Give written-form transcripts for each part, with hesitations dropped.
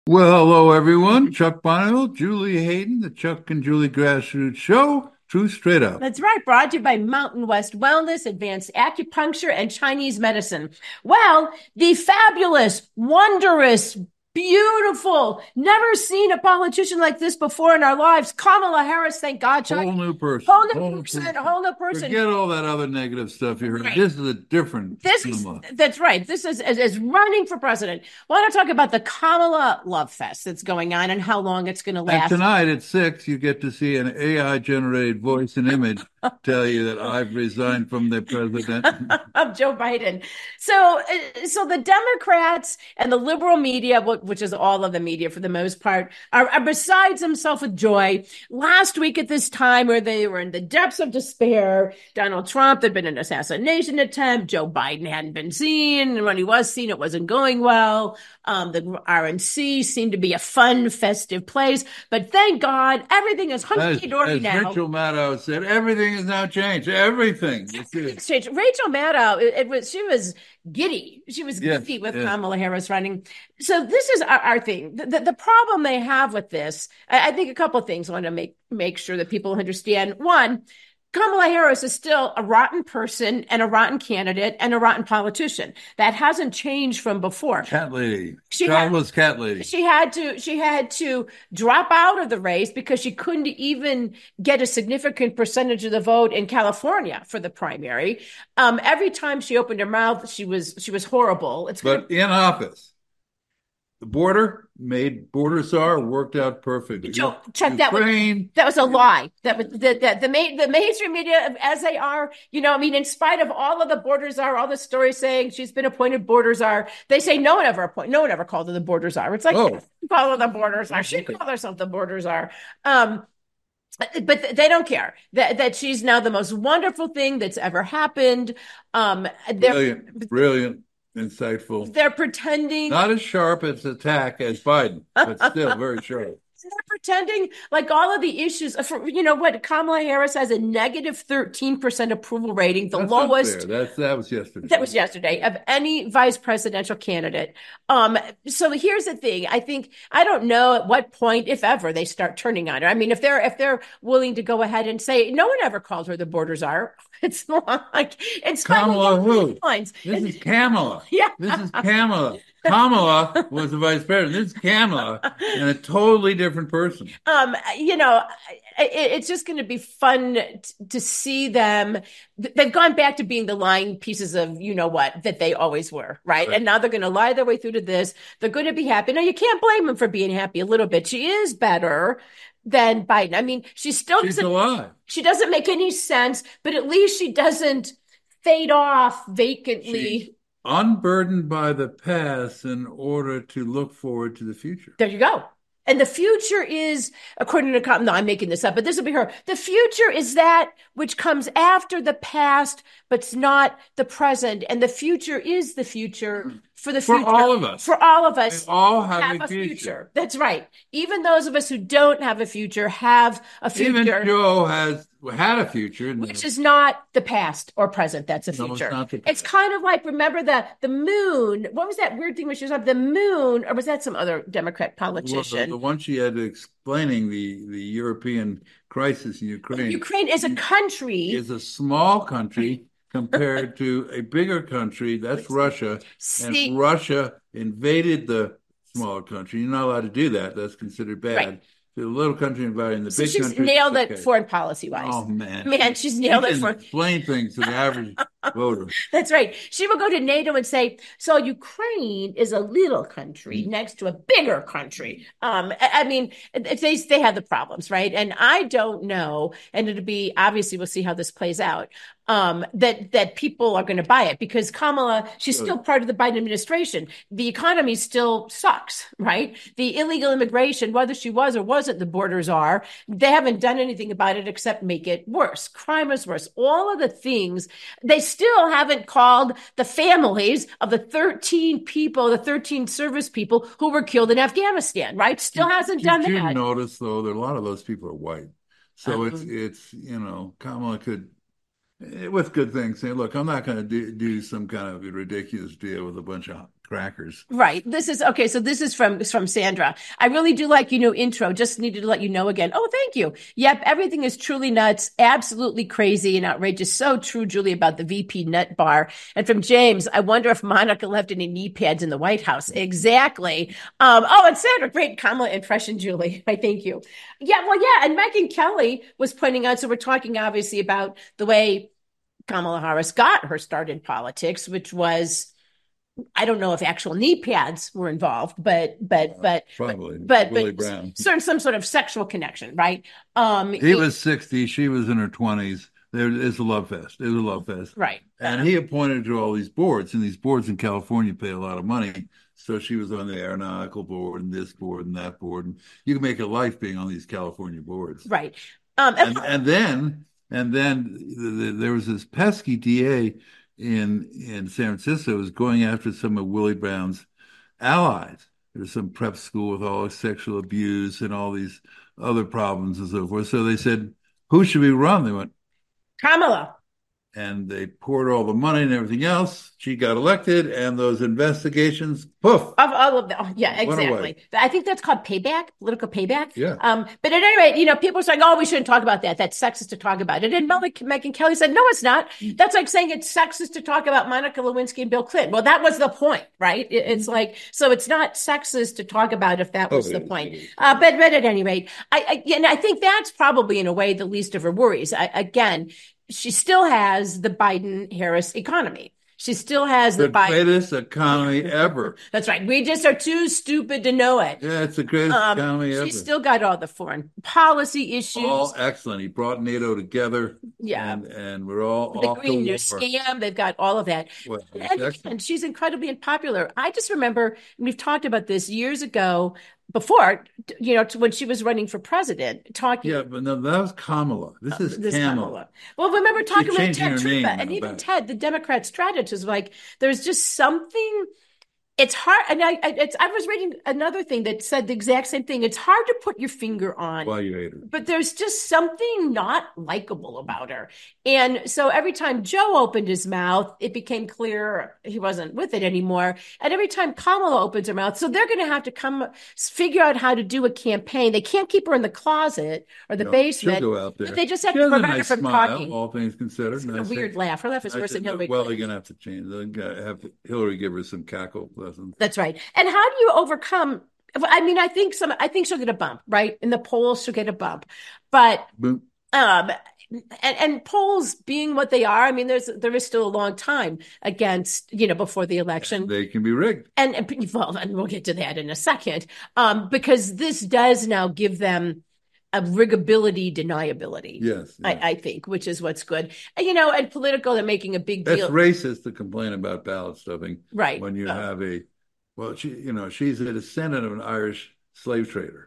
Well, hello everyone. Chuck Bonneville, Julie Hayden, the Chuck and Julie Grassroots Show. Truth straight up. That's right. Brought to you by Mountain West Wellness, Advanced Acupuncture, and Chinese Medicine. Well, the fabulous, wondrous, beautiful, never seen a politician like this before in our lives. Kamala Harris, thank God, Chuck. Whole new person. Whole new person. Forget all that other negative stuff you heard. Right. This is a different Kamala. That's right. This is running for president. Want to talk about the Kamala love fest that's going on and how long it's going to last. And tonight at 6, you get to see an AI-generated voice and image tell you that I've resigned from the president of Joe Biden. So the Democrats and the liberal media, which is all of the media for the most part, are besides themselves with joy. Last week at this time, where they were in the depths of despair, Donald Trump, there'd been an assassination attempt. Joe Biden hadn't been seen, and when he was seen, it wasn't going well. The RNC seemed to be a fun, festive place, but thank God, everything is hunky-dory now. As Rachel Maddow said, everything has now changed. Everything. Rachel Maddow, she was giddy. She was giddy with Kamala Harris running. So this is our thing. The problem they have with this, I think a couple of things I want to make sure that people understand. One, Kamala Harris is still a rotten person and a rotten candidate and a rotten politician. That hasn't changed from before. Cat lady. Childless cat lady. She had to drop out of the race because she couldn't even get a significant percentage of the vote in California for the primary. Every time she opened her mouth, she was horrible. In office. The border worked out perfectly. Chuck, that was a lie. That was the mainstream media, as they are, in spite of all of the border czar, all the stories saying she's been appointed border czar, they say no one ever called her the border czar. It's like, call her the border czar. She called herself the border czar. But they don't care that she's now the most wonderful thing that's ever happened. Brilliant. Insightful. They're pretending. Not as sharp as attack as Biden, but still very sharp. They're pretending like all of the issues. Kamala Harris has a negative 13% approval rating, the lowest. That was yesterday. That was yesterday of any vice presidential candidate. So here's the thing. I don't know at what point, if ever, they start turning on her. I mean, if they're willing to go ahead and say no one ever called her the border czar. It's like it's Kamala who? This is Kamala. Yeah, this is Kamala. Kamala was the vice president. This is Kamala, and a totally different person. It's just going to be fun to see them. They've gone back to being the lying pieces of that they always were, right? And now they're going to lie their way through to this. They're going to be happy. Now you can't blame them for being happy a little bit. She is better than Biden. I mean, she's alive. She doesn't make any sense, but at least she doesn't fade off vacantly. She's unburdened by the past in order to look forward to the future. There you go. And the future is, according to, no, I'm making this up, but this will be her. The future is that which comes after the past, but it's not the present. And the future is the future for the future. For all of us. For all of us. We all have a future. That's right. Even those of us who don't have a future have a future. Even Joe has had a future. Which is not the past or present. That's a future. No, it's kind of like, remember the moon. What was that weird thing when she was on the moon? Or was that some other Democrat politician? Well, the one she had explaining the European crisis in Ukraine. Ukraine is a country. Is a small country compared to a bigger country. That's Russia. And Russia invaded the small country. You're not allowed to do that. That's considered bad. Right. The little country invading the big country. She's nailed it foreign policy-wise. Oh, man. She's nailed it. Explain things to the average voter. That's right. She will go to NATO and say, so Ukraine is a little country next to a bigger country. I mean, they have the problems, right? And I don't know, and it'll be, obviously we'll see how this plays out, that people are going to buy it because Kamala, she's still part of the Biden administration. The economy still sucks, right? The illegal immigration, whether she was or wasn't the borders are, they haven't done anything about it except make it worse. Crime is worse. All of the things, they still haven't called the families of the 13 service people who were killed in Afghanistan, right? Still hasn't done that. Did you notice, though, that a lot of those people are white? So it's Kamala could, with good things, say, look, I'm not going to do some kind of ridiculous deal with a bunch of crackers. Right. This is okay. So this is from Sandra. I really do like your new intro. Just needed to let you know again. Oh, thank you. Yep. Everything is truly nuts. Absolutely crazy and outrageous. So true, Julie, about the VP nut bar. And from James, I wonder if Monica left any knee pads in the White House. Exactly. And Sandra, great Kamala impression, Julie. I thank you. Yeah. Well, yeah. And Megyn Kelly was pointing out. So we're talking obviously about the way Kamala Harris got her start in politics, which was, I don't know if actual knee pads were involved, but probably Willie Brown. Some sort of sexual connection, right? He was 60, she was in her 20s. It's a love fest. It was a love fest, right? And he appointed to all these boards, and these boards in California pay a lot of money. So she was on the aeronautical board and this board and that board, and you can make a life being on these California boards, right? And then there was this pesky DA in San Francisco was going after some of Willie Brown's allies. There's some prep school with all this sexual abuse and all these other problems and so forth. So they said, who should we run? They went, Kamala. And they poured all the money and everything else. She got elected, and those investigations, poof. Of all of them. Yeah, exactly. I think that's called payback, political payback. Yeah. But at any rate, people are saying, oh, we shouldn't talk about that. That's sexist to talk about it. And Megyn Kelly said, no, it's not. That's like saying it's sexist to talk about Monica Lewinsky and Bill Clinton. Well, that was the point, right? It's like, so it's not sexist to talk about if that was the point. But at any rate, I think that's probably in a way the least of her worries. Again, she still has the Biden-Harris economy. She still has the greatest economy ever. That's right. We just are too stupid to know it. Yeah, it's the greatest economy ever. She's still got all the foreign policy issues. All excellent. He brought NATO together. Yeah. And we're all the Green New Scam. They've got all of that. Well, and she's incredibly unpopular. I just remember, and we've talked about this years ago, before, when she was running for president, talking. Yeah, but no, that was Kamala. This is Kamala. Well, remember talking about Ted Truba, and even Ted, the Democrat strategist, like there's just something. It's hard, and I was reading another thing that said the exact same thing. It's hard to put your finger on why you hate her, but there's just something not likable about her. And so every time Joe opened his mouth, it became clear he wasn't with it anymore. And every time Kamala opens her mouth, so they're going to have to figure out how to do a campaign. They can't keep her in the closet or the basement. She'll go out there. But they just have to prevent her from talking. All things considered, a weird laugh. Her laugh is worse than Hillary. Well, they're going to have to change. They're going to have Hillary give her some cackle lessons. That's right. And how do you overcome? I mean, I think she'll get a bump, right? In the polls, she'll get a bump, but boom. And polls being what they are, I mean, there is still a long time against, before the election. They can be rigged. And we'll get to that in a second, because this does now give them a riggability, deniability. Yes. I think, which is what's good. And political, they're making a big deal. That's racist to complain about ballot stuffing. Right. When you have she's a descendant of an Irish slave trader.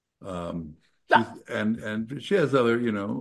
And she has other,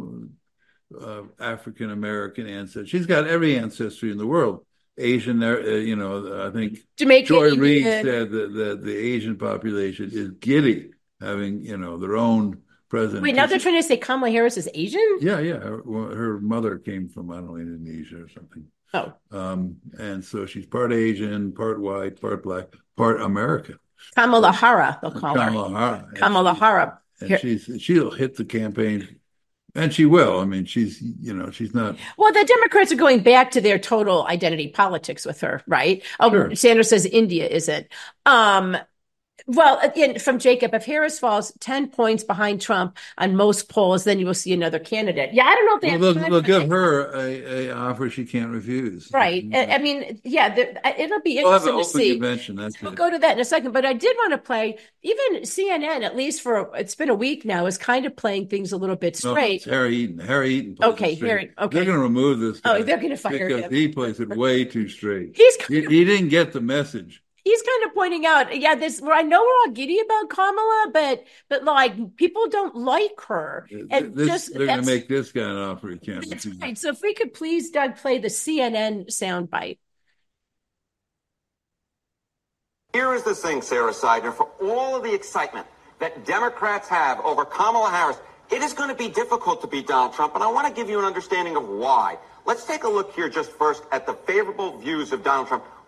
African American ancestry. She's got every ancestry in the world. Asian, I think Jamaican, Joy Reid said that the Asian population is giddy having, their own president. Wait, now they're trying to say Kamala Harris is Asian? Yeah. Her mother came from, I don't know, Indonesia or something. Oh. And so she's part Asian, part white, part black, part American. Kamala Hara, they'll call her. Kamala Hara. And she'll hit the campaign, and she will. I mean, she's not. Well, the Democrats are going back to their total identity politics with her, right? Oh, sure. Sanders says India isn't. Well, again, from Jacob, if Harris falls 10 points behind Trump on most polls, then you will see another candidate. Yeah, I don't know if they'll give her a offer she can't refuse. Right. I mean, it'll be interesting to see. We'll go to that in a second. But I did want to play, even CNN, at least it's been a week now, is kind of playing things a little bit straight. No, Harry Eaton. Okay, Harry. Okay. They're going to remove this guy. Oh, they're going to fire him. Because he plays it way too straight. He didn't get the message. He's kind of pointing out, I know we're all giddy about Kamala, but like people don't like her. And they're going to make this guy an offer he can't refuse. That's right. So if we could please, Doug, play the CNN soundbite. Here is the thing, Sarah Seidner, for all of the excitement that Democrats have over Kamala Harris, it is going to be difficult to beat Donald Trump, and I want to give you an understanding of why. Let's take a look here just first at the favorable views of Donald Trump.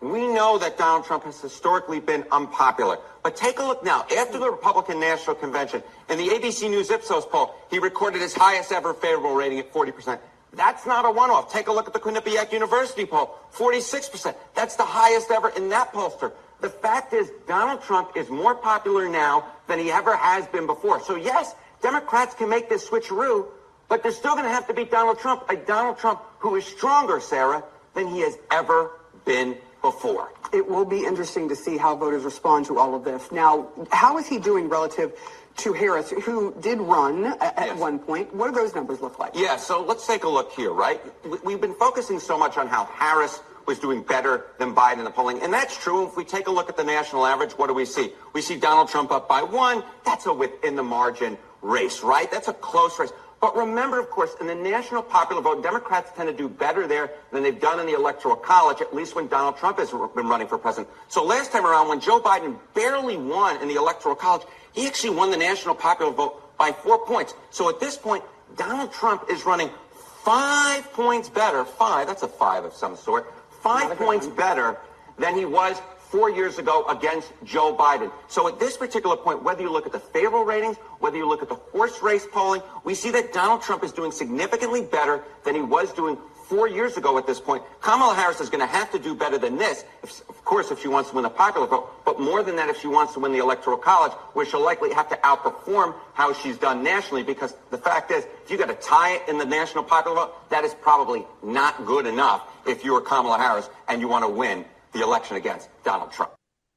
We know that Donald Trump has historically been unpopular. But take a look now. After the Republican National Convention, in the ABC News Ipsos poll, he recorded his highest ever favorable rating at 40%. That's not a one-off. Take a look at the Quinnipiac University poll, 46%. That's the highest ever in that pollster. The fact is, Donald Trump is more popular now than he ever has been before. So yes, Democrats can make this switcheroo, but they're still going to have to beat Donald Trump, a Donald Trump who is stronger, Sarah, than he has ever been before. It will be interesting to see how voters respond to all of this. Now, how is he doing relative to Harris, who did run at one point? What do those numbers look like? Yeah, so let's take a look here, right? We've been focusing so much on how Harris was doing better than Biden in the polling, and that's true. If we take a look at the national average, what do we see? We see Donald Trump up by 1. That's a within the margin race, right? That's a close race. But remember, of course, in the national popular vote, Democrats tend to do better there than they've done in the Electoral College, at least when Donald Trump has been running for president. So last time around, when Joe Biden barely won in the Electoral College, he actually won the national popular vote by 4 points. So at this point, Donald Trump is running 5 points better. That's a 5 of some sort. 5 points better than he was 4 years ago against Joe Biden. So at this particular point, whether you look at the favorable ratings, whether you look at the horse race polling, we see that Donald Trump is doing significantly better than he was doing 4 years ago at this point. Kamala Harris is going to have to do better than this, of course, if she wants to win the popular vote, but more than that if she wants to win the Electoral College, where she'll likely have to outperform how she's done nationally, because the fact is, if you got to tie it in the national popular vote, that is probably not good enough if you're Kamala Harris and you want to win the election against Donald Trump.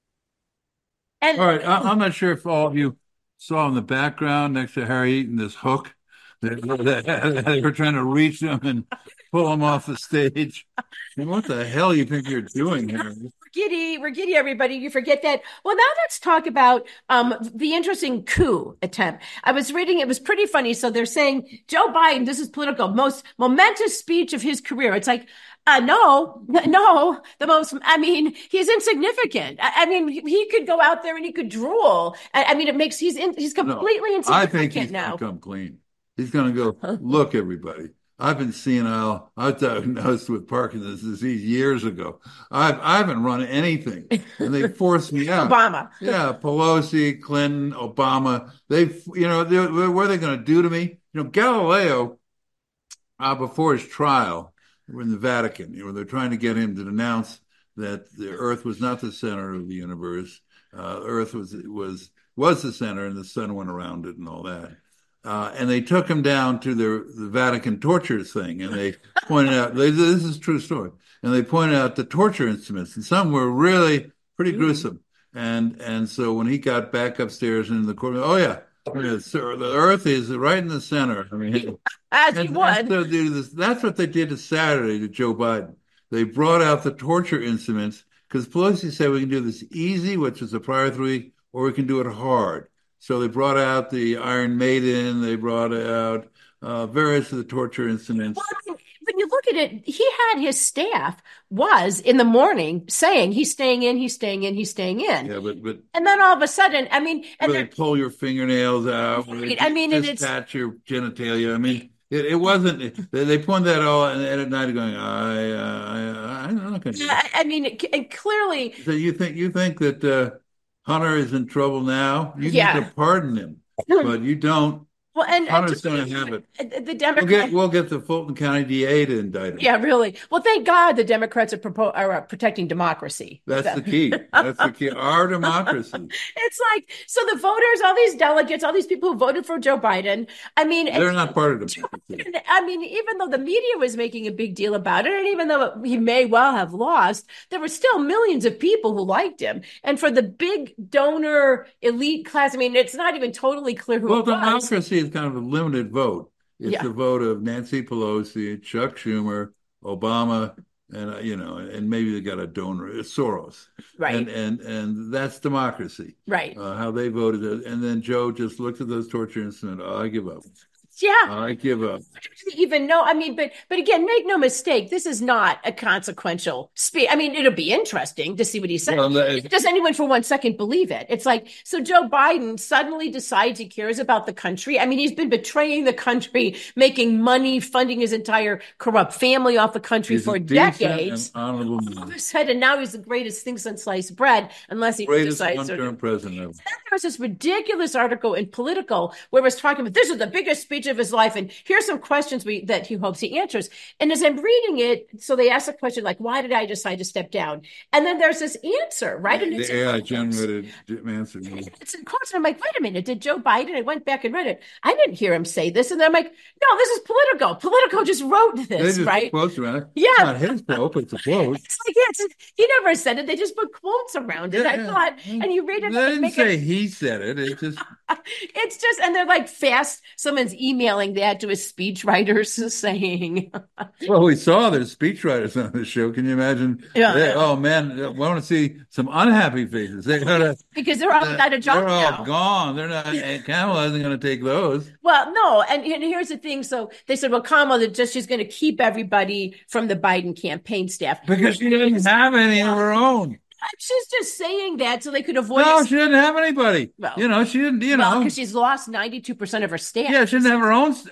And all right, I'm not sure if all of you saw in the background next to Harry eating this hook. They were trying to reach him and pull him off the stage. And what the hell you think you're doing here? We're giddy, everybody. You forget that. Well, now let's talk about the interesting coup attempt. I was reading, it was pretty funny. So they're saying Joe Biden, this is political, most momentous speech of his career. It's like, no, he's insignificant. He could go out there and he could drool. He's completely insignificant now. I think he's going to come clean. He's going to go, look, everybody, I've been senile. I was diagnosed with Parkinson's disease years ago. I haven't run anything, and they forced me out. Obama. Yeah, Pelosi, Clinton, Obama. What are they going to do to me? Galileo, before his trial, were in the Vatican. They're trying to get him to denounce that the Earth was not the center of the universe. Earth was the center, and the sun went around it, and all that. And they took him down to the Vatican torture thing, and they pointed out, this is a true story, and they pointed out the torture instruments, and some were really pretty gruesome. And so when he got back upstairs in the court, sir, the Earth is right in the center. As he would. That's what they did Saturday to Joe Biden. They brought out the torture instruments, because Pelosi said we can do this easy, which is the prior 3, or we can do it hard. So they brought out the Iron Maiden. They brought out various of the torture instruments. Well, when you look at it, he had his staff was in the morning saying he's staying in, he's staying in, he's staying in. Yeah, but and then all of a sudden, they pull your fingernails out. Right, it's touch your genitalia. It wasn't. They pointed that all, and at night going, I'm not going to. And clearly. So you think that. Hunter is in trouble now. You need to pardon him, but you don't. Well, and Hunter's going to have it. The Democrats. We'll get the Fulton County DA to indict him. Yeah, really. Well, thank God the Democrats are protecting democracy. That's the key. That's the key. Our democracy. It's like, so the voters, all these delegates, all these people who voted for Joe Biden. They're not part of democracy. Even though the media was making a big deal about it, and even though he may well have lost, there were still millions of people who liked him. And for the big donor elite class, it's not even totally clear who it was. Democracy is kind of a limited vote. It's the vote of Nancy Pelosi, Chuck Schumer, Obama, and maybe they got a donor, Soros, right? And that's democracy, right? How they voted, and then Joe just looked at those torture instruments. I give up. Yeah. I give up. Even know. I mean, but again, make no mistake, this is not a consequential speech. I mean, it'll be interesting to see what he says. Well, does anyone for 1 second believe it? It's like, so Joe Biden suddenly decides he cares about the country. I mean, he's been betraying the country, making money, funding his entire corrupt family off the country for decades. All of a sudden, now he's the greatest thing since sliced bread, unless he decides one-term president. Then there was this ridiculous article in Political where it was talking about this is the biggest speech of his life, and here's some questions that he hopes he answers. And as I'm reading it, so they ask a question like, why did I decide to step down? And then there's this answer, right? And the AI generated answer. It's in quotes. And I'm like, wait a minute, did Joe Biden? I went back and read it. I didn't hear him say this. And then I'm like, no, this is Political. Political just wrote this, right? Quotes around it. Yeah. It's not his quote, it's a quote. It's like, he never said it. They just put quotes around it. I thought, and you read it. They didn't say he said it. It's just, and they're like fast. Someone's emailing that to his speechwriters saying. Well, we saw there's speechwriters on the show. Can you imagine? Yeah. Oh man, I want to see some unhappy faces. Because they're all out of job. They're all gone. They're not. Kamala isn't going to take those. Well, no, and here's the thing. So they said, well, Kamala she's going to keep everybody from the Biden campaign staff because she doesn't have any of her own. She's just saying that so they could avoid. No, she didn't have anybody. Well, she didn't. Because she's lost 92% of her staff. Yeah, she didn't have her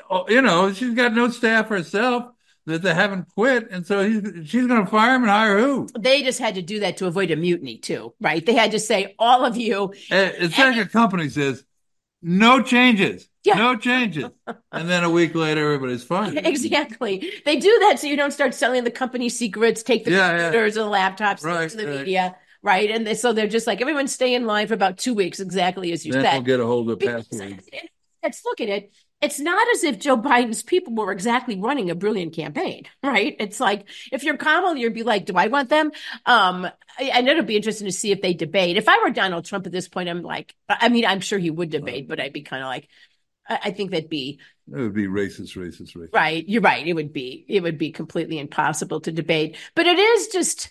own. She's got no staff herself that they haven't quit, and so she's going to fire him and hire who? They just had to do that to avoid a mutiny too, right? They had to say all of you. It's like a company says, no changes. Yeah. No changes. And then a week later, everybody's fine. Exactly. They do that so you don't start selling the company secrets, take the computers and the laptops to the media. Right. And so they're just like, everyone stay in line for about 2 weeks, exactly as you said. Then we'll get a hold of passwords. Let's look at it. It's not as if Joe Biden's people were exactly running a brilliant campaign, right? It's like, if you're Kamala, you'd be like, do I want them? And it'll be interesting to see if they debate. If I were Donald Trump at this point, I'm like, I mean, I'm sure he would debate, but I'd be kind of like, I think it would be racist. Right. You're right. It would be completely impossible to debate, but it is just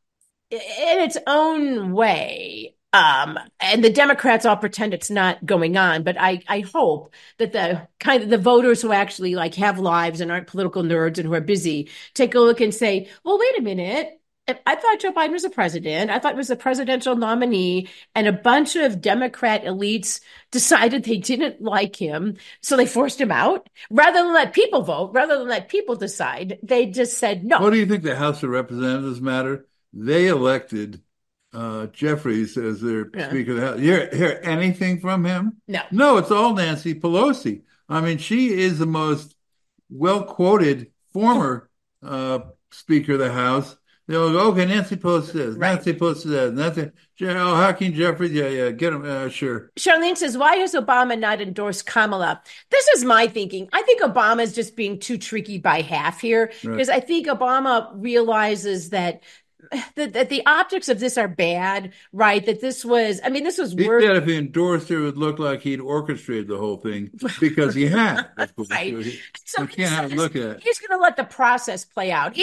in its own way. And the Democrats all pretend it's not going on, but I hope that the voters who actually like have lives and aren't political nerds and who are busy take a look and say, well, wait a minute. I thought Joe Biden was a president. I thought he was a presidential nominee, and a bunch of Democrat elites decided they didn't like him, so they forced him out. Rather than let people vote, rather than let people decide, they just said no. What do you think the House of Representatives matter? They elected Jeffries as their Speaker of the House. You hear anything from him? No, it's all Nancy Pelosi. I mean, she is the most well-quoted former Speaker of the House. They'll go, okay, Nancy Pelosi says, Nancy Pelosi says, Hakeem Jeffries, get him, sure. Charlene says, why has Obama not endorsed Kamala? This is my thinking. I think Obama is just being too tricky by half here, because I think Obama realizes that the optics of this are bad, right? That this was worse. He said if he endorsed her, it would look like he'd orchestrated the whole thing because he had. Right. So you can't look at it. He's going to let the process play out.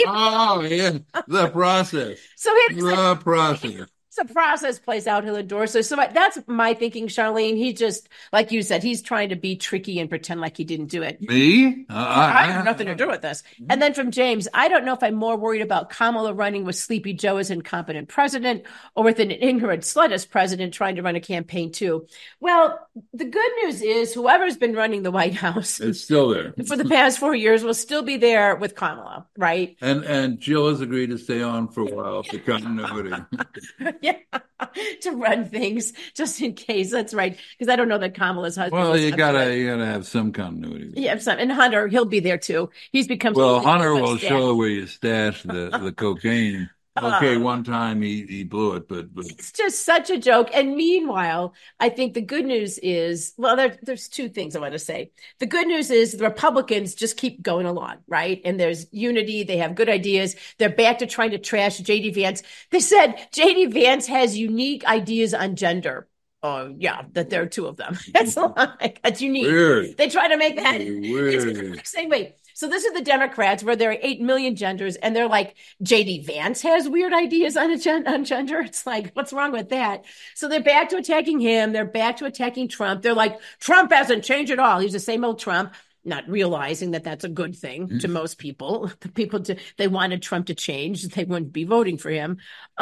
The process. The process. The process plays out, he'll endorse her. So that's my thinking, Charlene. He just, like you said, he's trying to be tricky and pretend like he didn't do it. Me? I have nothing to do with this. And then from James, I don't know if I'm more worried about Kamala running with Sleepy Joe as incompetent president or with an ignorant slut as president trying to run a campaign too. Well, the good news is whoever's been running the White House, it's still there for the past 4 years, will still be there with Kamala, right? And Jill has agreed to stay on for a while for continuity. Yeah, to run things just in case. That's right, because I don't know that Kamala's husband. Well, you gotta have some continuity. Yeah, and Hunter, he'll be there too. He's become Hunter will show where you stashed the cocaine. Okay, one time he blew it, but it's just such a joke. And meanwhile, I think the good news is, well, there's two things I want to say. The good news is the Republicans just keep going along, right? And there's unity. They have good ideas. They're back to trying to trash J.D. Vance. They said J.D. Vance has unique ideas on gender. Oh, yeah, that there are two of them. That's unique. Weird. They try to make that. Weird. It's like saying, wait. So this is the Democrats where there are 8 million genders, and they're like, J.D. Vance has weird ideas on gender. It's like, what's wrong with that? So they're back to attacking him. They're back to attacking Trump. They're like, Trump hasn't changed at all. He's the same old Trump. not realizing that that's a good thing to most people. The people they wanted Trump to change, they wouldn't be voting for him.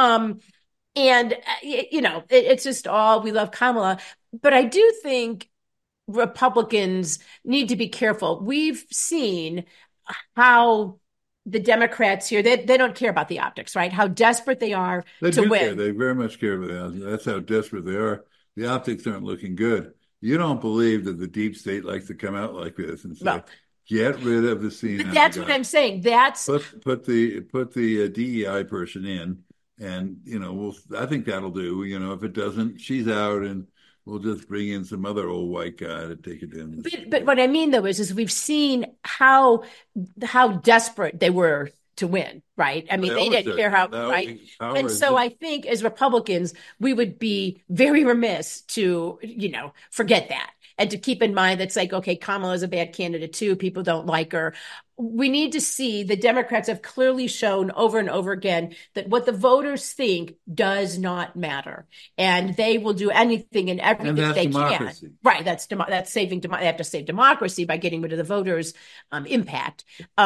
It's just all, we love Kamala. But I do think Republicans need to be careful. We've seen how the Democrats here, they don't care about the optics, right? How desperate they are to win. Care. They very much care about that. That's how desperate they are. The optics aren't looking good. You don't believe that the deep state likes to come out like this and say, get rid of the scene. But that's what I'm saying. That's put the DEI person in, and I think that'll do. If it doesn't, she's out, and we'll just bring in some other old white guy to take it in. But what I mean, though, is we've seen how desperate they were to win, right? I mean, they didn't care how, right? And so I think as Republicans, we would be very remiss to, forget that and to keep in mind that's like, okay, Kamala's a bad candidate too. People don't like her. We need to see, the Democrats have clearly shown over and over again that what the voters think does not matter, and they will do anything and everything they democracy. Can. Right? That's saving. They have to save democracy by getting rid of the voters' impact.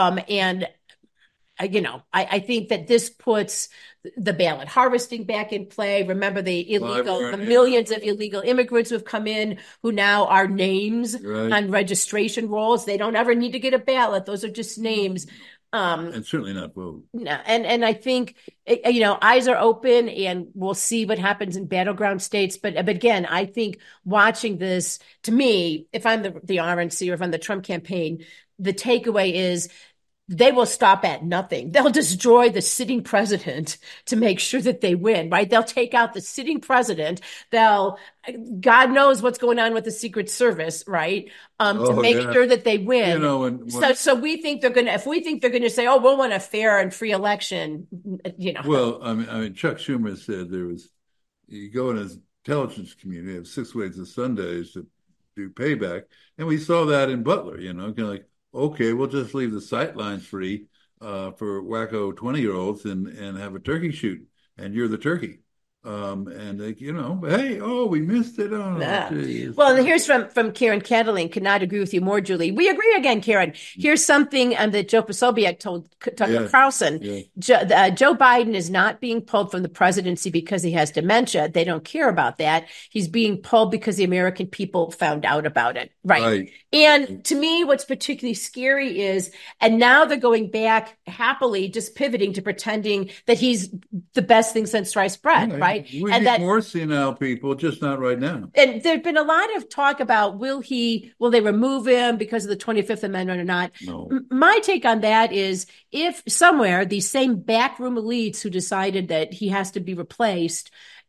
I think that this puts the ballot harvesting back in play. Remember the millions of illegal immigrants who have come in who now are names on registration rolls. They don't ever need to get a ballot. Those are just names. And certainly not vote. No, and I think, eyes are open, and we'll see what happens in battleground states. But again, I think watching this, to me, if I'm the RNC or if I'm the Trump campaign, the takeaway is they will stop at nothing. They'll destroy the sitting president to make sure that they win, right? They'll take out the sitting president. God knows what's going on with the Secret Service, right? To make sure that they win. So we think if we think they're going to say, oh, we'll want a fair and free election, Well, I mean, Chuck Schumer said you go in his intelligence community, have 6 ways of Sundays to do payback. And we saw that in Butler, kind of like, okay, we'll just leave the sight lines free for wacko 20-year-olds and have a turkey shoot, and you're the turkey. And hey, we missed it. Well, here's from Karen Cataline. Could not agree with you more, Julie. We agree again, Karen. Here's something that Joe Posobiec told Tucker Carlson. Yeah. Joe Biden is not being pulled from the presidency because he has dementia. They don't care about that. He's being pulled because the American people found out about it. Right. And to me, what's particularly scary is, and now they're going back happily, just pivoting to pretending that he's the best thing since sliced bread, right? We need more senile people, just not right now. And there's been a lot of talk about will they remove him because of the 25th Amendment or not? No. My take on that is, if somewhere these same backroom elites who decided that he has to be replaced,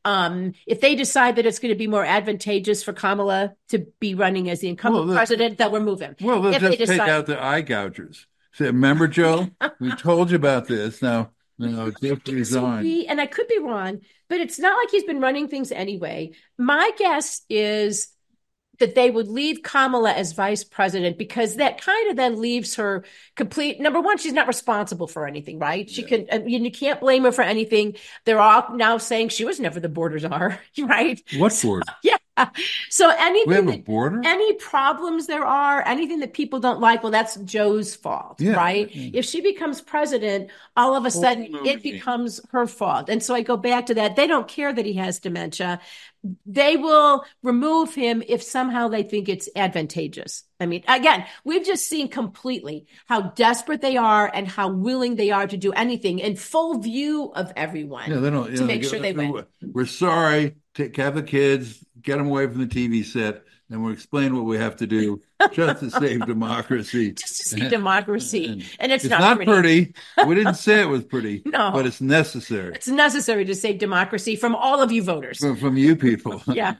if they decide that it's going to be more advantageous for Kamala to be running as the incumbent president, they'll remove him. Well, they'll just take out the eye gougers. Say, remember, Joe, we told you about this. Now, Dick resigned. And I could be wrong, but it's not like he's been running things anyway. My guess is that they would leave Kamala as vice president, because that kind of then leaves her complete. Number one, she's not responsible for anything, right? She can, you can't blame her for anything. They're all now saying she was never the border czar, right? What border? Yeah. So anything, we have a border? Any problems there are, anything that people don't like, well, that's Joe's fault, right? If she becomes president, all of a sudden it becomes her fault. And so I go back to that. They don't care that he has dementia. They will remove him if somehow they think it's advantageous. I mean, again, we've just seen completely how desperate they are and how willing they are to do anything in full view of everyone to make sure they win. We're sorry. Have the kids, get them away from the TV set, and we'll explain what we have to do just to save democracy. Just to save democracy. And it's not pretty. We didn't say it was pretty, but it's necessary. It's necessary to save democracy from all of you voters. From you people. Yeah.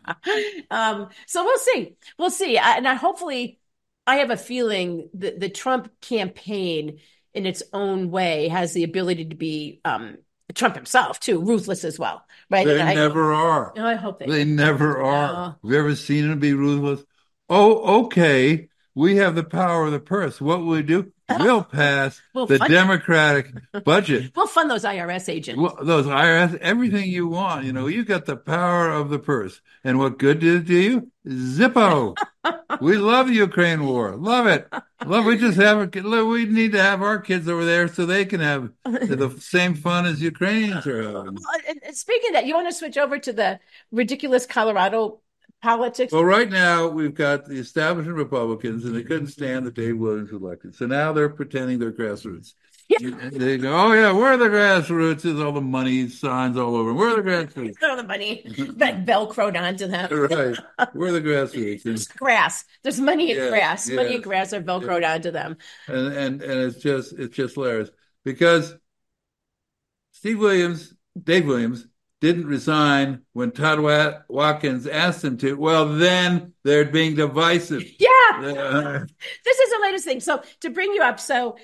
So we'll see. We'll see. And hopefully, I have a feeling that the Trump campaign in its own way has the ability to be Trump himself, too, ruthless as well, right? They never are. No, I hope they never are. Have you ever seen him be ruthless? Oh, okay. We have the power of the purse. What will we do? We'll pass the Democratic budget. We'll fund those IRS agents. Well, those IRS, everything you want. You got the power of the purse. And what good did it do you? Zippo. We love the Ukraine war. Love it. Love. We just have. We need to have our kids over there so they can have the same fun as Ukrainians are having. Well, and speaking of that, you want to switch over to the ridiculous Colorado politics? Well, right now we've got the establishment Republicans, and they couldn't stand that Dave Williams was elected. So now they're pretending they're grassroots. Yeah. They go, oh yeah, we're the grassroots. There's all the money signs all over. We're the grassroots. All the money that velcroed onto them. Right. We're the grassroots. There's grass. There's money in grass. Money and grass are velcroed onto them. And it's just hilarious because Dave Williams didn't resign when Todd Watkins asked him to. Well, then they're being divisive. Yeah. This is the latest thing. So to bring you up, so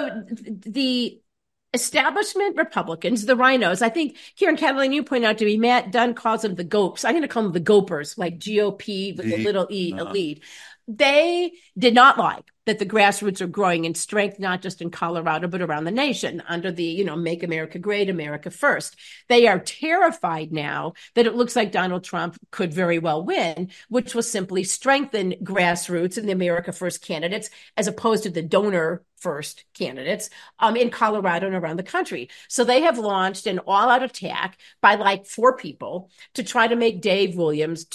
the establishment Republicans, the rhinos, I think, Kieran Catalina, you point out to me, Matt Dunn calls them the GOPs. I'm going to call them the GOPers, like GOP with a little e, a lead. They did not like that the grassroots are growing in strength, not just in Colorado, but around the nation under the, Make America Great, America First. They are terrified now that it looks like Donald Trump could very well win, which will simply strengthen grassroots and the America First candidates as opposed to the donor first candidates in Colorado and around the country. So they have launched an all-out attack by like 4 people to try to make Dave Williams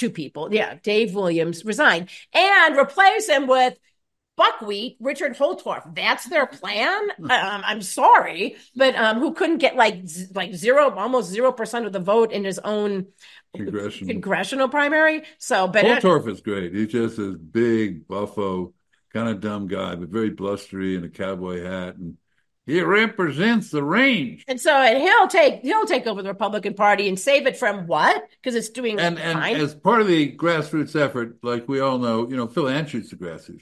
resign and replace him with buckwheat Richard Holtorf. That's their plan. I'm sorry, but who couldn't get like almost 0% of the vote in his own congressional primary. So, but Holtorf is great. He's just this big buffo, kind of dumb guy, but very blustery in a cowboy hat, and he represents the range. And so he'll take over the Republican Party and save it from what? Because it's doing fine. And as part of the grassroots effort, like we all know, Phil Anschuet's the grassroots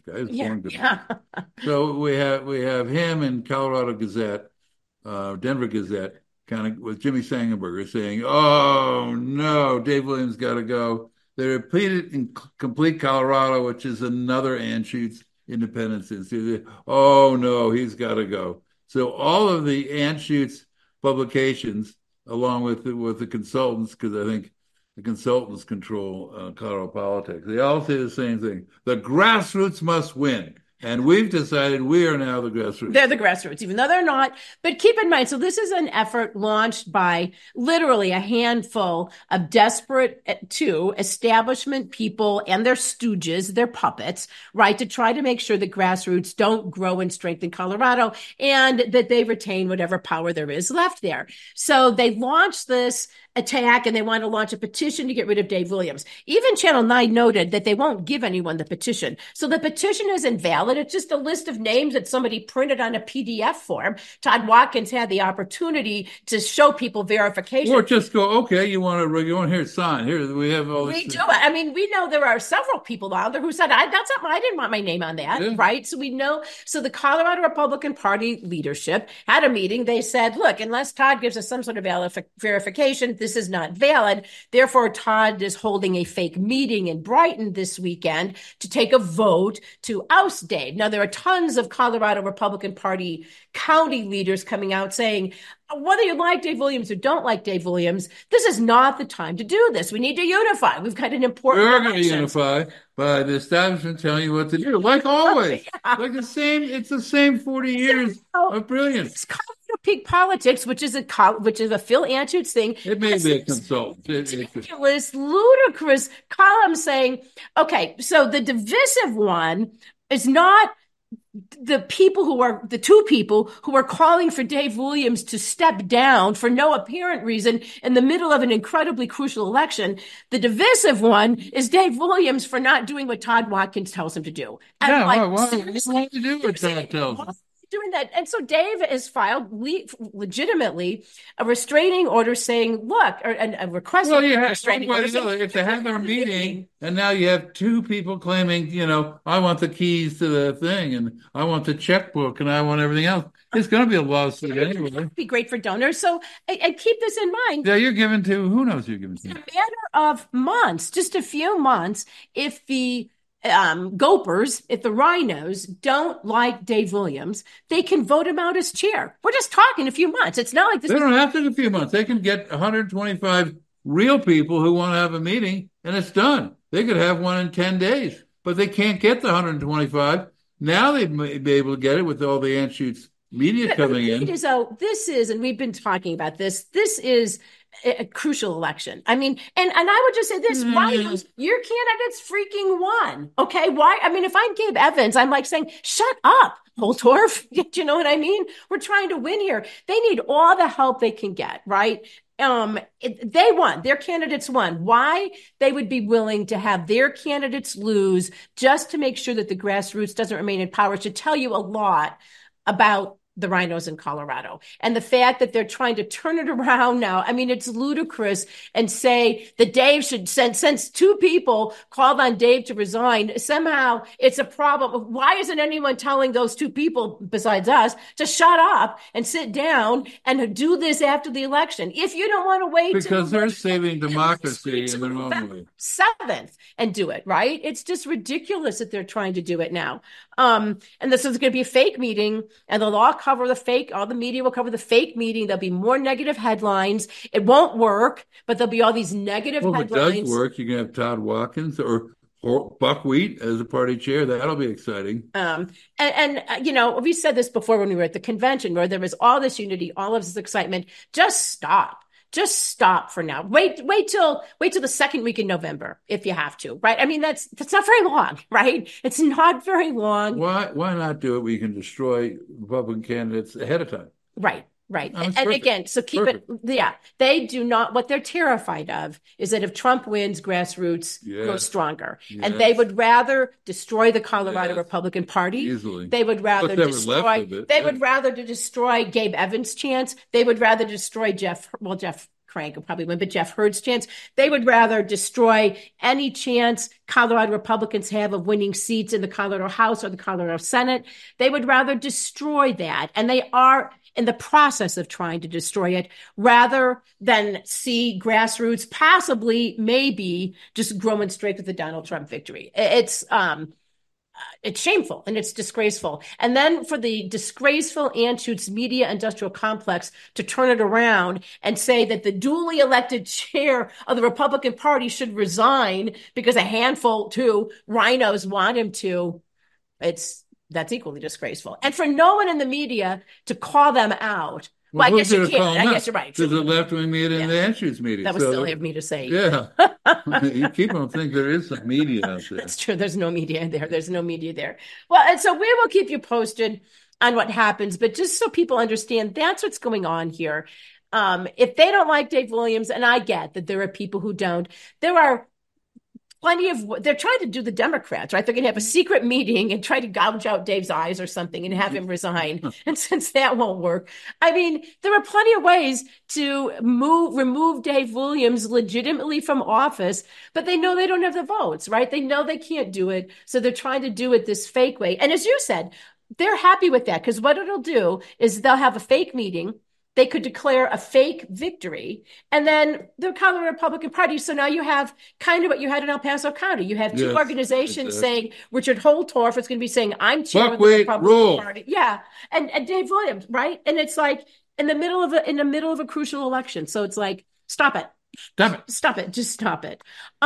guy. So we have him in Colorado Gazette, Denver Gazette, kind of with Jimmy Sangenberger saying, "Oh no, Dave Williams got to go." They repeated in Complete Colorado, which is another Anschutz Independence Institute. Oh no, he's got to go. So all of the Anschutz publications, along with the consultants, because I think the consultants control Colorado politics, they all say the same thing: the grassroots must win. And we've decided we are now the grassroots. They're the grassroots, even though they're not. But keep in mind, so this is an effort launched by literally a handful of desperate establishment people and their stooges, their puppets, right, to try to make sure that grassroots don't grow and strengthen Colorado and that they retain whatever power there is left there. So they launched this attack and they want to launch a petition to get rid of Dave Williams. Even Channel 9 noted that they won't give anyone the petition. So the petition is invalid. It's just a list of names that somebody printed on a PDF form. Todd Watkins had the opportunity to show people verification. Or just go, okay, you want to hear it signed. Here, we have all this. We do. I mean, we know there are several people out there who said, that's something I didn't want my name on that, right? So we know. So the Colorado Republican Party leadership had a meeting. They said, look, unless Todd gives us some sort of verification, this is not valid. Therefore, Todd is holding a fake meeting in Brighton this weekend to take a vote to oust Dave. Now, there are tons of Colorado Republican Party county leaders coming out saying, whether you like Dave Williams or don't like Dave Williams, this is not the time to do this. We need to unify. We've got an important We're going to unify by the establishment telling you what to do, like always. Like it's the same 40 years of brilliance. It's Colorado Peak Politics, which is a Phil Anschutz thing. It may be a consultant. Ridiculous, ludicrous column saying, okay, so the divisive one is not the two people who are calling for Dave Williams to step down for no apparent reason in the middle of an incredibly crucial election. The divisive one is Dave Williams for not doing what Todd Watkins tells him to do. And why to do what Todd tells him? Doing that. And so Dave has filed legitimately a restraining order saying, look, or a request for a restraining order. If they have their meeting and now you have 2 people claiming, I want the keys to the thing and I want the checkbook and I want everything else. It's going to be a lawsuit anyway. It'd be great for donors. So and keep this in mind. Yeah, you're giving to, who knows you're giving to? In a matter of months, just a few months, if the Gopers, if the rhinos don't like Dave Williams, they can vote him out as chair. We're just talking a few months. It's not like this. They don't have to in a few months. They can get 125 real people who want to have a meeting and it's done. They could have one in 10 days. but they can't get the 125. Now they may be able to get it with all the Anschutz media coming in. This is, and we've been talking about this is a crucial election. I mean, and I would just say this, why your candidate's freaking won. Okay. Why? I mean, if I'm Gabe Evans, I'm like saying, shut up, Holtorf. Do you know what I mean? We're trying to win here. They need all the help they can get, right? They won. Their candidates won. Why they would be willing to have their candidates lose just to make sure that the grassroots doesn't remain in power should tell you a lot about the rhinos in Colorado. And the fact that they're trying to turn it around now, I mean, it's ludicrous, and say that Dave should since two people called on Dave to resign, somehow it's a problem. Why isn't anyone telling those two people besides us to shut up and sit down and do this after the election? If you don't want to wait because they're saving democracy in their own way. 7th and do it, right? It's just ridiculous that they're trying to do it now. And this is going to be a fake meeting, and they'll all cover the fake, all the media will cover the fake meeting. There'll be more negative headlines. It won't work, but there'll be all these negative headlines. If it does work, you can have Todd Watkins or Buckwheat as a party chair. That'll be exciting. And you know, we said this before when we were at the convention, where there was all this unity, all of this excitement. Just stop. Just stop for now. Wait till the second week in November if you have to, right? I mean, that's not very long, right? It's not very long. Why not do it? We can destroy Republican candidates ahead of time. Right. And again, so keep it. Yeah, they do not. What they're terrified of is that if Trump wins, grassroots grows stronger, and they would rather destroy the Colorado Republican Party. Easily, they would rather destroy. They would rather destroy Gabe Evans' chance. They would rather destroy Jeff Crank will probably win, but Jeff Hurd's chance. They would rather destroy any chance Colorado Republicans have of winning seats in the Colorado House or the Colorado Senate. They would rather destroy that, and they are in the process of trying to destroy it, rather than see grassroots possibly, maybe, just growing straight with the Donald Trump victory. It's shameful and it's disgraceful. And then for the disgraceful Anschutz media industrial complex to turn it around and say that the duly elected chair of the Republican Party should resign because a handful, too, rhinos want him to, that's equally disgraceful. And for no one in the media to call them out. Well, I guess you can't. I guess you're right. There's a left-wing media and the Anschutz media. That would still have me to say. Yeah. You keep on thinking there is some media out there. That's true. There's no media there. There's no media there. Well, and so we will keep you posted on what happens. But just so people understand, that's what's going on here. If they don't like Dave Williams, and I get that there are people who don't, there are they're trying to do the Democrats, right? They're going to have a secret meeting and try to gouge out Dave's eyes or something and have him resign. And since that won't work, I mean, there are plenty of ways to remove Dave Williams legitimately from office, but they know they don't have the votes, right? They know they can't do it. So they're trying to do it this fake way. And as you said, they're happy with that, because what it'll do is they'll have a fake meeting. They could declare a fake victory, and then the Colorado Republican Party. So now you have kind of what you had in El Paso County. You have two organizations saying Richard Holtorf is going to be saying, I'm chair of the Republican Party. Yeah. And Dave Williams, right? And it's like in the middle of a crucial election. So it's like, stop it. Just stop it.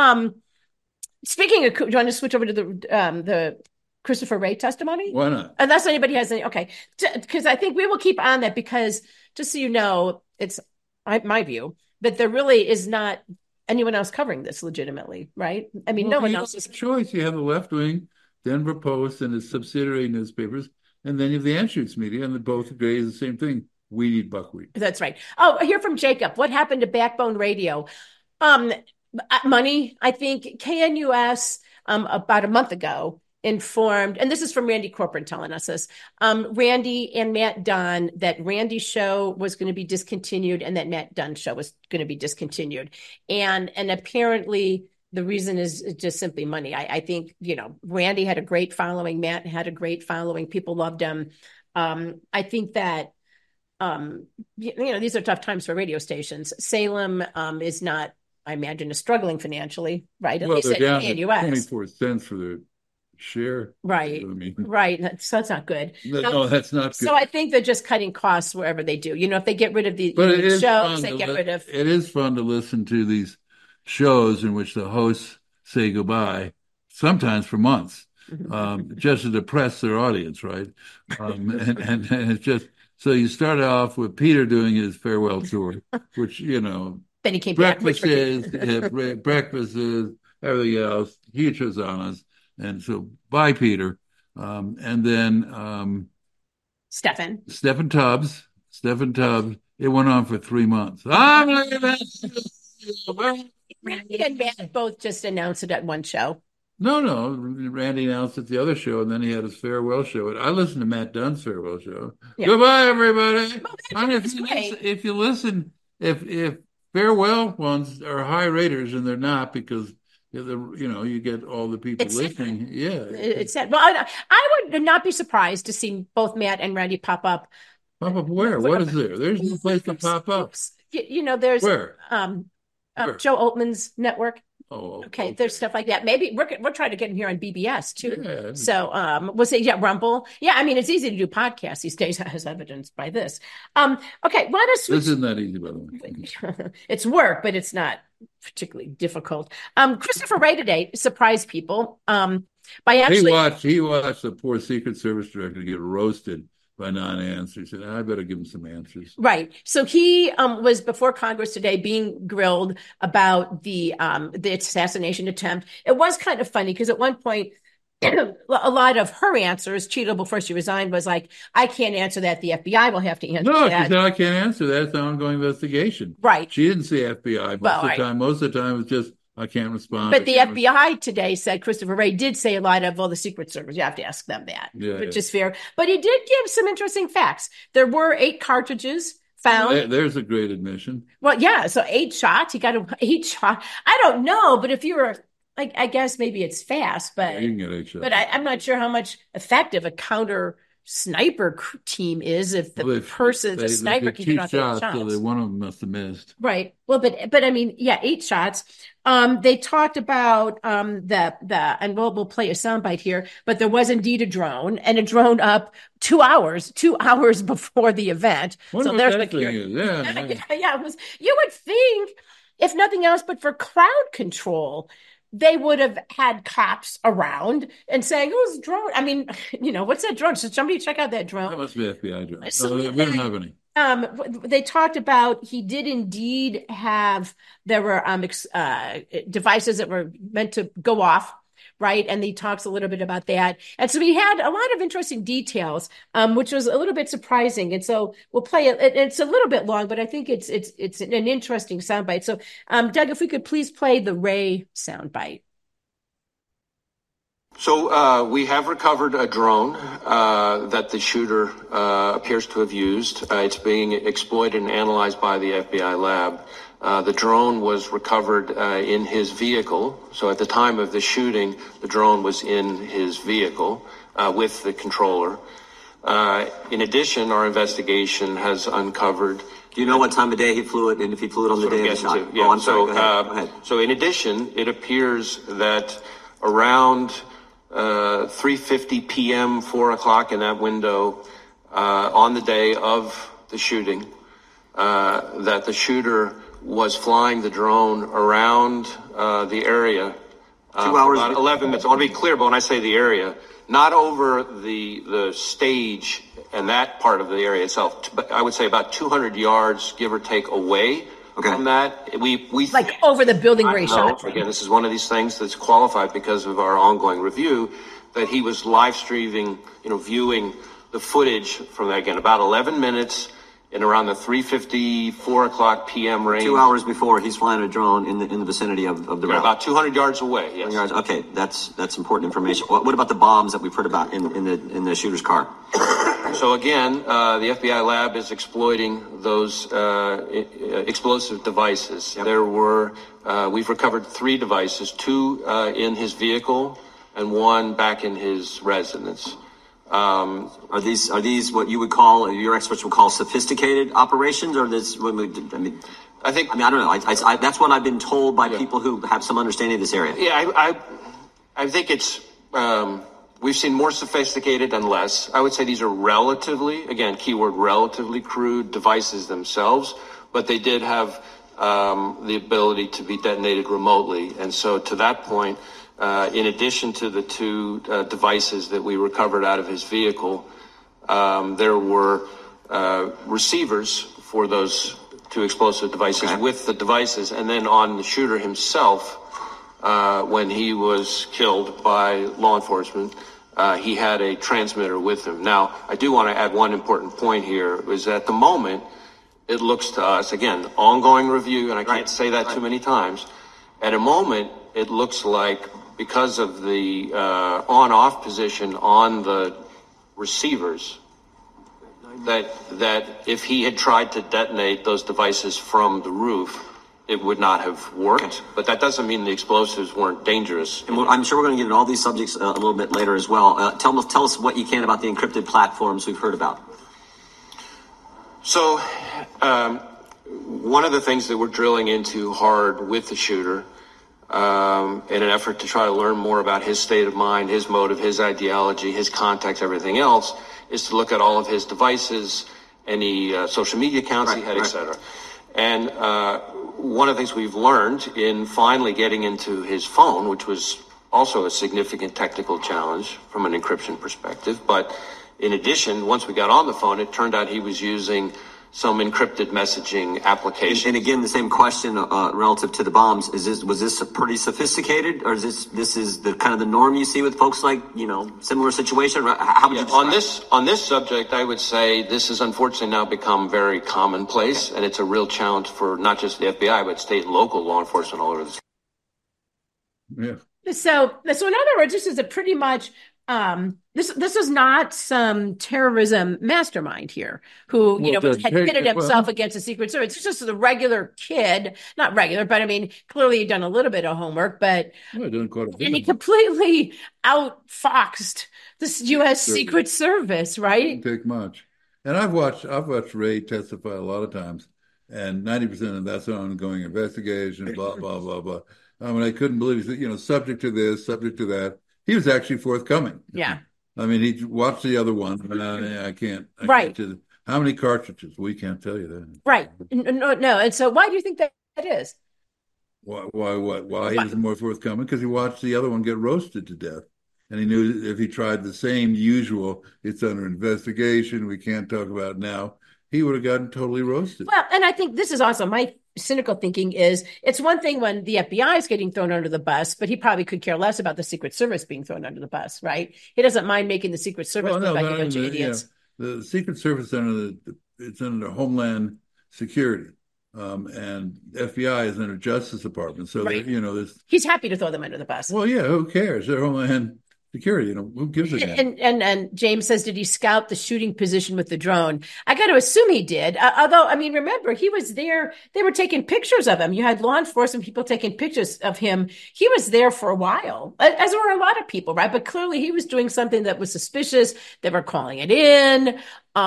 Speaking of, do you want to switch over to the Christopher Wray testimony? Why not? Unless anybody has any. Okay. Because I think we will keep on that, because just so you know, it's my view that there really is not anyone else covering this legitimately, right? I mean, no one else is. Choice. You have the left wing, Denver Post and its subsidiary newspapers, and then you have the Anschutz media, and they both agree the same thing. We need buckwheat. That's right. Oh, I hear from Jacob. What happened to Backbone Radio? Money, I think. KNUS about a month ago informed, and this is from Randy Corcoran telling us this, Randy and Matt Dunn, that Randy's show was going to be discontinued and that Matt Dunn's show was going to be discontinued. And apparently the reason is just simply money. I think, Randy had a great following. Matt had a great following. People loved him. I think that, these are tough times for radio stations. Salem is not, I imagine, is struggling financially, right? At least they're down KNUS. 24 cents for their share. Right. Right. So that's not good. No, that's not good. So I think they're just cutting costs wherever they do. If they get rid of the shows, they get rid of. It is fun to listen to these shows in which the hosts say goodbye sometimes for months, just to depress their audience, right? And it's just, so you start off with Peter doing his farewell tour, which, then he came breakfast breakfast is, everything else, huge hosannas. And so bye, Peter. And then Stephen Tubbs. It went on for 3 months. Randy and Matt both just announced it at one show. No. Randy announced at the other show, and then he had his farewell show. I listened to Matt Dunn's farewell show. Yeah. Goodbye, everybody. Well, if you listen, if farewell ones are high raters, and they're not, because you get all the people listening. Sad. Yeah, it's sad. Well, I would not be surprised to see both Matt and Randy pop up. Pop up where? What is there? There's no place to pop up. There's where? Joe Altman's network. Oh, okay. There's stuff like that. Maybe we're trying to get him here on BBS too. Yeah. So we'll say Rumble. Yeah, I mean it's easy to do podcasts these days, as evidenced by this. Okay, let us switch. This isn't that easy, by the way. It's work, but it's not particularly difficult. Christopher Wray today surprised people by actually he watched the poor Secret Service director get roasted by non-answers. And I better give him some answers. Right. So he was before Congress today being grilled about the assassination attempt. It was kind of funny because at one point, a lot of her answers, Cheadle, before she resigned, was like, I can't answer that. The FBI will have to answer that. No, she said, I can't answer that. It's an ongoing investigation. Right. She didn't say FBI most of the time. It's just, I can't respond. But the FBI today said Christopher Wray did say a lot of, the Secret Service, you have to ask them that, which is fair. But he did give some interesting facts. There were 8 cartridges found. There's a great admission. Well, yeah. So 8 shots. He got 8 shots. I don't know, but if you were, I guess maybe it's fast, but, you can get 8 shots. But I'm not sure how much effective a counter sniper team is if the sniper can get off 8 shots. So one of them must have missed. Right. Well, but I mean, 8 shots. They talked about and we'll play a soundbite here, but there was indeed a drone, and a drone up 2 hours before the event. So there's the it was. You would think, if nothing else, but for crowd control, they would have had cops around and saying, "Who's drone?" I mean, what's that drone? Should somebody check out that drone? That must be FBI drone. So we don't have any. They talked about he did indeed have, there were devices that were meant to go off, right? And he talks a little bit about that. And so he had a lot of interesting details, which was a little bit surprising. And so we'll play it. It's a little bit long, but I think it's an interesting soundbite. So Doug, if we could please play the Wray soundbite. So we have recovered a drone that the shooter appears to have used. It's being exploited and analyzed by the FBI lab. The drone was recovered in his vehicle. So at the time of the shooting, the drone was in his vehicle with the controller. In addition, our investigation has uncovered. Do you know what time of day he flew it, and if he flew it on the day of the shot? Yeah. Oh, I'm sorry. Go ahead. So in addition, it appears that around 3:50 p.m., 4 o'clock in that window, on the day of the shooting, that the shooter was flying the drone around the area. 2 hours. About 11 minutes. I want to be clear, but when I say the area, not over the stage and that part of the area itself, but I would say about 200 yards, give or take, away. From that, we like over the building where he shot. Again, this is one of these things that's qualified because of our ongoing review, that he was live streaming, viewing the footage from that, again, about 11 minutes in around the 3:50, 4 o'clock p.m. range. 2 hours before, he's flying a drone in the vicinity of the route. About 200 yards away. Yes. Yards. Okay, that's important information. What about the bombs that we've heard about in the shooter's car? So again, the FBI lab is exploiting those explosive devices. Yep. We've recovered 3 devices, 2 in his vehicle and 1 back in his residence. Are these what you would call, your experts would call, sophisticated operations, or this? I don't know. That's what I've been told by people who have some understanding of this area. Yeah, I think it's. We've seen more sophisticated and less. I would say these are relatively, again, keyword relatively crude devices themselves, but they did have the ability to be detonated remotely. And so to that point, in addition to the two devices that we recovered out of his vehicle, there were receivers for those two explosive devices with the devices. And then on the shooter himself, when he was killed by law enforcement, he had a transmitter with him. Now, I do want to add one important point here, is that at the moment, it looks to us, again, ongoing review, and I can't say that too many times. At a moment, it looks like because of the on-off position on the receivers, that if he had tried to detonate those devices from the roof, it would not have worked. Okay. But that doesn't mean the explosives weren't dangerous. And I'm sure we're going to get into all these subjects a little bit later as well. Tell us what you can about the encrypted platforms we've heard about. So one of the things that we're drilling into hard with the shooter in an effort to try to learn more about his state of mind, his motive, his ideology, his context, everything else, is to look at all of his devices, any social media accounts he had, et cetera. And one of the things we've learned in finally getting into his phone, which was also a significant technical challenge from an encryption perspective, but in addition, once we got on the phone, it turned out he was using some encrypted messaging application. And again, the same question relative to the bombs: was this pretty sophisticated, or is this is the kind of the norm you see with folks like similar situation? How would you describe on this subject? I would say this has unfortunately now become very commonplace, and it's a real challenge for not just the FBI but state and local law enforcement all over the state. Yeah. So in other words, this is a pretty much. This is not some terrorism mastermind here who, had pitted himself against the Secret Service. It's just a regular kid, not regular, but I mean, clearly he'd done a little bit of homework, but and he completely outfoxed this U.S. Secret Service, right? Didn't take much. And I've watched Ray testify a lot of times, and 90% of that's an ongoing investigation, blah, blah, blah, blah. I mean, I couldn't believe it, subject to this, subject to that. He was actually forthcoming. Yeah. I mean, he watched the other one. I can't. How many cartridges? We can't tell you that. Right. No. And so why do you think that is? Why he was more forthcoming? Because he watched the other one get roasted to death. And he knew if he tried the same usual, it's under investigation, we can't talk about it now, he would have gotten totally roasted. Well, and I think this is also my cynical thinking is it's one thing when the FBI is getting thrown under the bus, but he probably could care less about the Secret Service being thrown under the bus, right? He doesn't mind making the Secret Service look like a bunch of idiots. The Secret Service it's under Homeland Security, and FBI is under Justice Department. So he's happy to throw them under the bus. Well, yeah, who cares? They're Homeland Security, who gives a damn? And James says, did he scout the shooting position with the drone? I got to assume he did. Although, I mean, remember, he was there. They were taking pictures of him. You had law enforcement people taking pictures of him. He was there for a while, as were a lot of people, right? But clearly he was doing something that was suspicious. They were calling it in.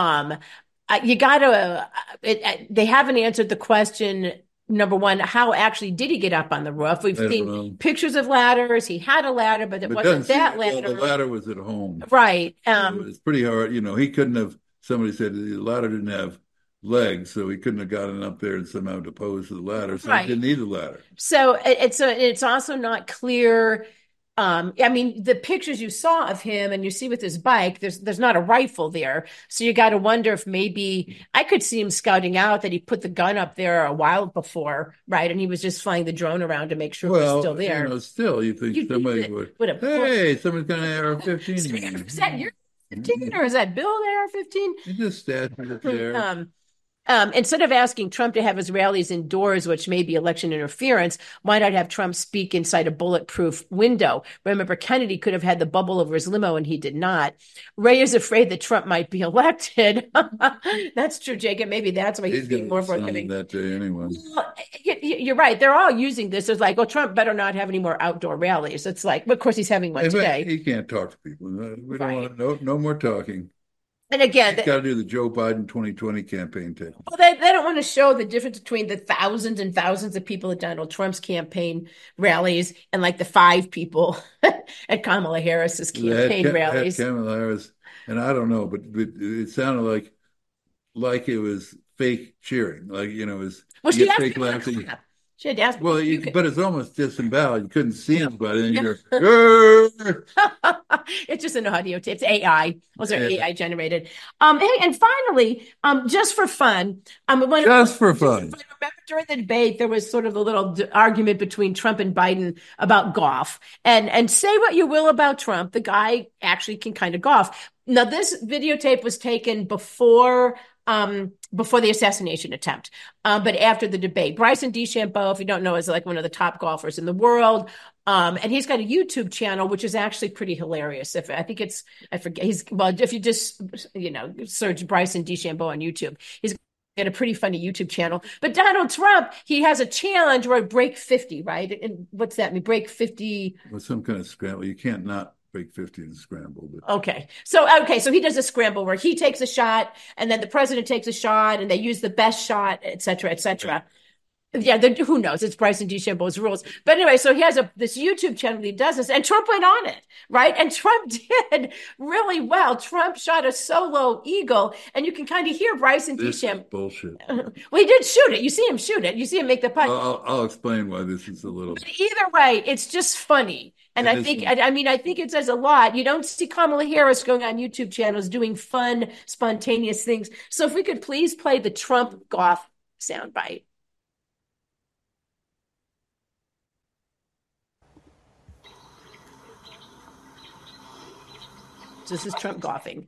They haven't answered the question. Number one, how actually did he get up on the roof? We've seen pictures of ladders. He had a ladder, but it wasn't that ladder. Well, the ladder was at home. Right. It's pretty hard. He couldn't have, somebody said the ladder didn't have legs, so he couldn't have gotten up there and somehow deposed the ladder, so he didn't need a ladder. So it's also not clear. I mean, the pictures you saw of him and you see with his bike, there's not a rifle there. So you got to wonder if maybe I could see him scouting out that he put the gun up there a while before, right? And he was just flying the drone around to make sure it was still there. Still, you think somebody would have, hey, somebody's got an AR-15. Is that your 15 or is that Bill the AR-15? He just stashed it there. Instead of asking Trump to have his rallies indoors, which may be election interference, why not have Trump speak inside a bulletproof window? Remember, Kennedy could have had the bubble over his limo and he did not. Ray is afraid that Trump might be elected. That's true, Jacob. Maybe that's why he's being more forthcoming. That day anyway. Well, you're right. They're all using this as like, Trump better not have any more outdoor rallies. It's like, of course, he's having one today. He can't talk to people. We don't want no more talking. And again, he's got to do the Joe Biden 2020 campaign tape. Well, they don't want to show the difference between the thousands and thousands of people at Donald Trump's campaign rallies and like the 5 people at Kamala Harris's campaign rallies. Kamala Harris, and I don't know, but it sounded like it was fake cheering, like it was. Well, fake laughing. She had to ask. Well, but it's almost disemboweled. You couldn't see anybody. And you're, it's just an audio tape. It's AI. Those are AI generated. And finally, just for fun, just for fun. Remember during the debate, there was sort of a little argument between Trump and Biden about golf. And say what you will about Trump, the guy actually can kind of golf. Now, this videotape was taken before the assassination attempt, but after the debate. Bryson DeChambeau, if you don't know, is like one of the top golfers in the world. And he's got a YouTube channel, which is actually pretty hilarious. If you just, search Bryson DeChambeau on YouTube, he's got a pretty funny YouTube channel. But Donald Trump, he has a challenge where break 50, right? And what's that mean? Break 50? Well, some kind of scramble. You can't not break 50 and scramble. But... Okay. So he does a scramble where he takes a shot and then the president takes a shot and they use the best shot, et cetera, et cetera. Okay. Yeah, who knows? It's Bryson DeChambeau's rules. But anyway, so he has this YouTube channel. He does this, and Trump went on it, right? And Trump did really well. Trump shot a solo eagle, and you can kind of hear Bryson DeChambeau. Bullshit. Well, he did shoot it. You see him shoot it. You see him make the putt. I'll explain why this is a little. But either way, it's just funny, and I think it says a lot. You don't see Kamala Harris going on YouTube channels doing fun, spontaneous things. So if we could please play the Trump golf soundbite. This is Trump golfing.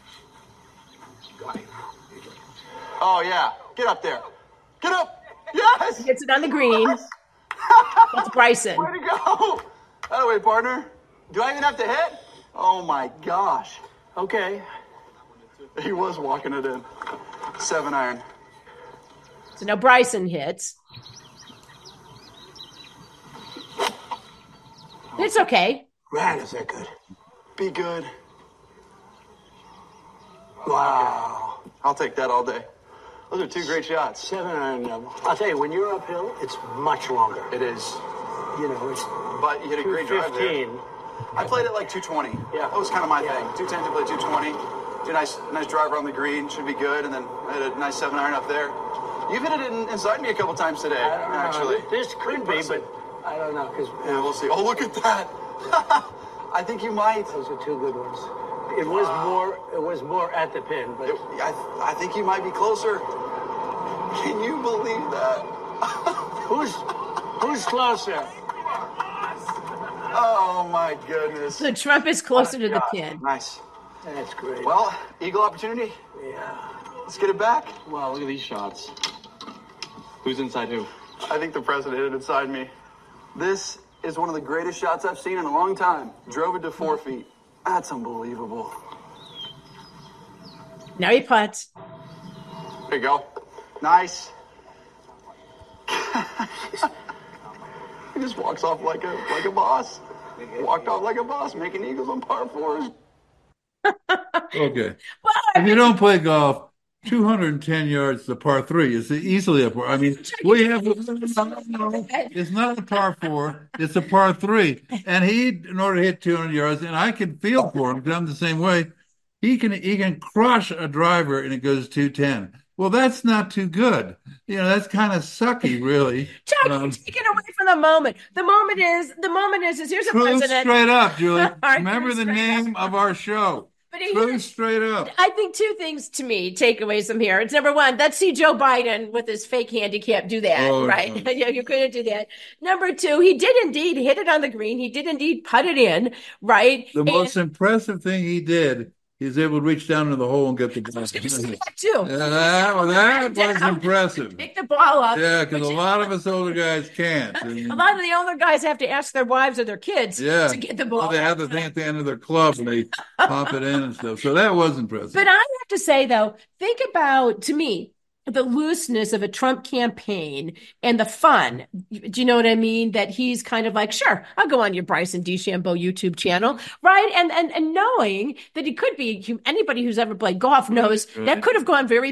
Oh, yeah. Get up there. Get up. Yes. He gets it on the green. That's Bryson. Way to go. By the way, partner, do I even have to hit? Oh, my gosh. Okay. He was walking it in. 7-iron. So now Bryson hits. It's okay. Man, is that good. Be good. Wow. I'll take that all day. Those are two great shots. 7-iron. I'll tell you, when you're uphill, it's much longer. It is. It's. But you hit a great drive there. I played it like 220. Yeah. That was kind of my thing. 210 to play 220. Do a nice driver on the green. Should be good. And then I had a nice 7-iron up there. You've hit it inside me a couple times today, actually. This could be, but I don't know. Yeah, we'll see. Oh, look at that. I think you might. Those are two good ones. It was more at the pin, but I think you might be closer. Can you believe that? Who's closer? Oh my goodness. So Trump is closer to the pin. Nice. That's great. Well, eagle opportunity. Yeah. Let's get it back. Wow, look at these shots. Who's inside who? I think the president hit it inside me. This is one of the greatest shots I've seen in a long time. Drove it to 4 feet. That's unbelievable. Now he putts. There you go. Nice. He just walks off like a boss. Walked off like a boss, making eagles on par fours. Okay. If you don't play golf, 210 yards to par 3 is easily a par. I mean, we have it's not a par 4, it's a par 3. And in order to hit 200 yards, and I can feel for him because I'm the same way, he can crush a driver and it goes 210. Well, that's not too good. That's kind of sucky, really. Chuck, take it away from the moment. The moment is here's a president. Straight up, Julie. Remember the name of our show. But straight up. I think two things to me takeaways from here. It's number one, let's see Joe Biden with his fake handicap do that, right? No. You couldn't do that. Number two, he did indeed hit it on the green. He did indeed put it in, right? The most impressive thing he did, he was able to reach down into the hole and get the ball. That too. That was impressive. Pick the ball up. Yeah, because a lot of us older guys can't. A lot of the older guys have to ask their wives or their kids to get the ball. Well, they have the thing at the end of their club and they pop it in and stuff. So that was impressive. But I have to say, though, think about, to me, the looseness of a Trump campaign and the fun. Do you know what I mean? That he's kind of like, sure, I'll go on your Bryson DeChambeau YouTube channel, right? And knowing that he could be, anybody who's ever played golf knows that could have gone very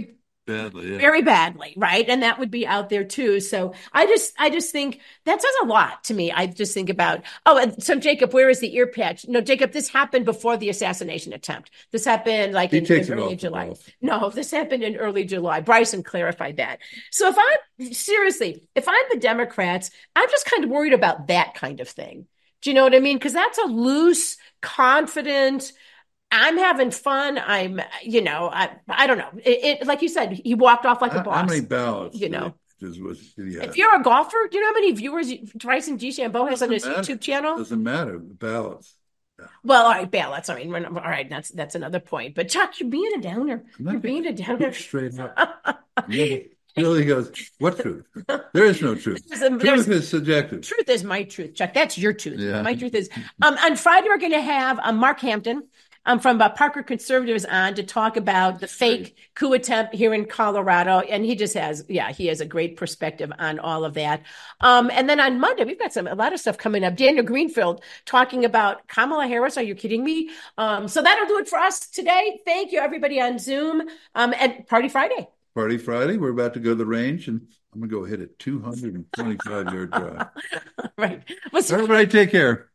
badly, yeah. Very badly, right? And that would be out there too. So I just think that says a lot to me. I just think about, and so Jacob, where is the ear patch? No, Jacob, this happened before the assassination attempt. This happened like in early July. No, this happened in early July. Bryson clarified that. So if I'm the Democrats, I'm just kind of worried about that kind of thing. Do you know what I mean? Because that's a loose, confident, I'm having fun. I don't know. It like you said, he walked off like a boss. How many ballots? If you're a golfer, do you know how many viewers Bryson DeChambeau has on his YouTube channel? Doesn't matter. Ballots. Yeah. Well, all right, ballots. I mean, all right, that's another point. But Chuck, you're being a downer. You're being a downer. Straight up. Billy goes, what truth? There is no truth. Truth is subjective. Truth is my truth, Chuck. That's your truth. Yeah. My truth is, on Friday, we're going to have Mark Hampton from Parker Conservatives on to talk about the fake coup attempt here in Colorado. And he has a great perspective on all of that. And then on Monday, we've got a lot of stuff coming up. Daniel Greenfield talking about Kamala Harris. Are you kidding me? So that'll do it for us today. Thank you, everybody on Zoom. And Party Friday. Party Friday. We're about to go to the range, and I'm going to go hit a 225-yard drive. Right. Everybody take care.